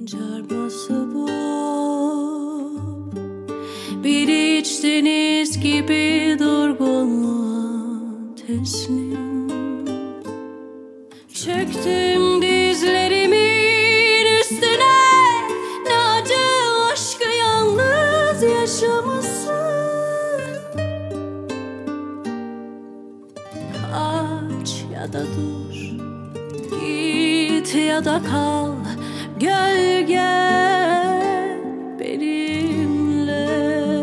çarpması bu. Bir iç deniz gibi durgunluğa teslim. Çöktüm dizlerimin üstüne, ne acı aşkı yalnız yaşaması. Aç ya da dur, git ya da kal, gel gel benimle.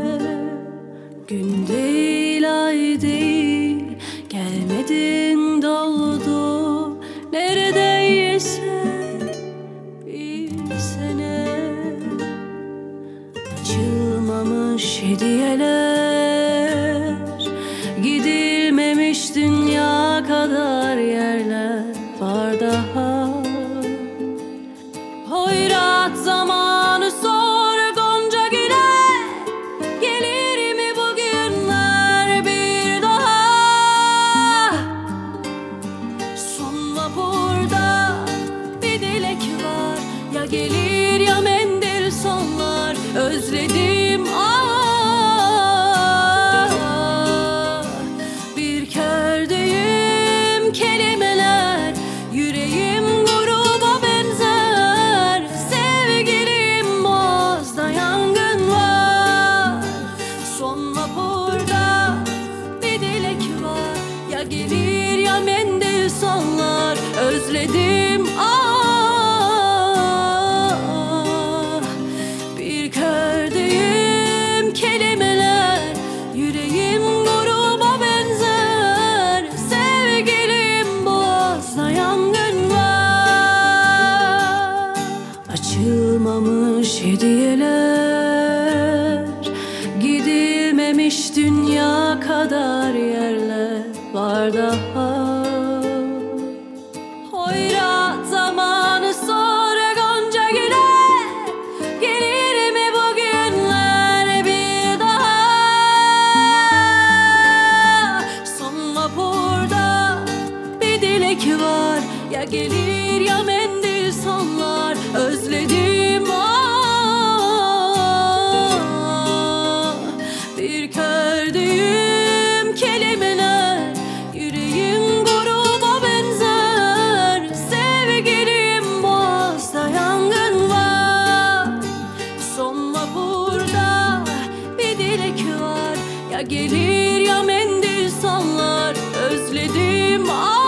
Gün değil, ay değil, gelmedin doldu neredeyse bir sene. Açılmamış hediyeler, gidilmemiş dünya kadar yerler var daha. Hoyrat zamanı sor gonca güle, gelir mi bugünler bir daha? Son vapurda bir dilek var, ya gelir ya mendil sonlar. Özledim bir kördüğüm kelimeler, yüreğim gruba benzer. Sevgilim boğazda yangın var. Son vapurda bir dilek var, ya gelir ya mendil sonlar. Özledim bir kördüğüm kelimeler, yüreğim gruba benzer. Sevgilim boğazda yangın var. Açılmamış hediyeler, gidilmemiş dünya kadar yerler var daha. Hoyrat zamanı sor gonca güle, gelir mi bugünler bir daha? Son vapurda bir dilek var, ya gelir ya mendil sonlar. Özledim bir kördüğüm kelimeler, yüreğim gruba benzer. Sevgilim boğazda yangın var. Son vapurda bir dilek var, ya gelir ya mendil sonlar. Özledim